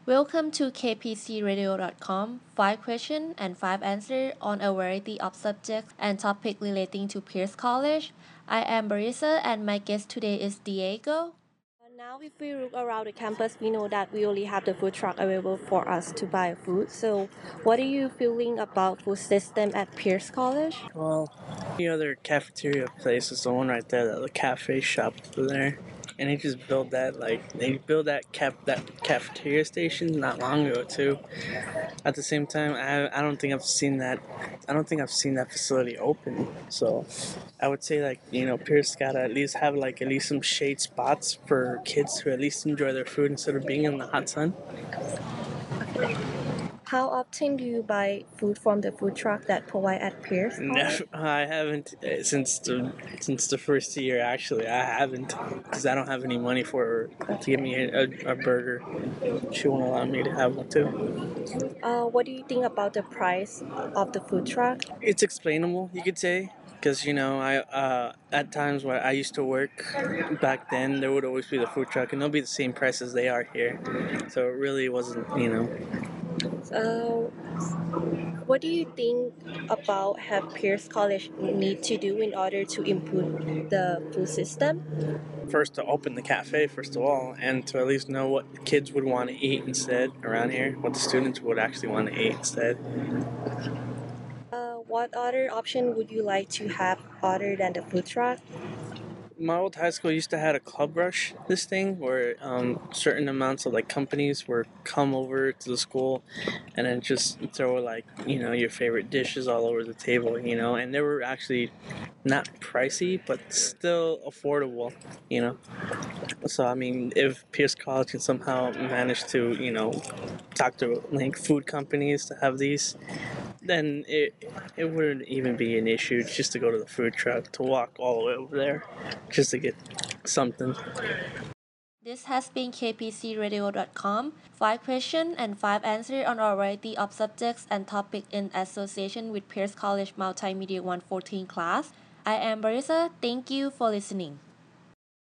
Welcome to kpcradio.com. 5 questions and 5 answers on a variety of subjects and topics relating to Pierce College. I am Barisa and my guest today is Diego. Now, if we look around the campus, we know that we only have the food truck available for us to buy food. So, what are you feeling about food system at Pierce College? Well, the other cafeteria place is the one right there, the cafe shop over there. And they built that cafeteria station not long ago too. At the same time, I don't think I've seen that. I don't think I've seen that facility open. So, I would say Pierce gotta at least have at least some shade spots for kids to at least enjoy their food instead of being in the hot sun. How often do you buy food from the food truck that provide at Pierce College? Never, I haven't since the first year. Actually, I haven't because I don't have any money for her to get me a burger. She won't allow me to have one too. What do you think about the price of the food truck? It's explainable, you could say, because I at times when I used to work back then, there would always be the food truck, and they'll be the same price as they are here. So it really wasn't. Uh, what do you think about have Pierce College need to do in order to improve the food system? First to open the cafe first of all, and to at least know what the kids would want to eat instead around here, what the students would actually want to eat instead. What other option would you like to have other than the food truck? My old high school used to had a club rush, this thing where certain amounts of companies were come over to the school and then just throw your favorite dishes all over the table, and they were actually not pricey but still affordable, you know so I mean, if Pierce College can somehow manage to talk to food companies to have these, then it wouldn't even be an issue just to go to the food truck, to walk all the way over there just to get something. This has been kpcradio.com. 5 questions and 5 answers on a variety of subjects and topics in association with Pierce College Multimedia 114 class. I am Barisa. Thank you for listening.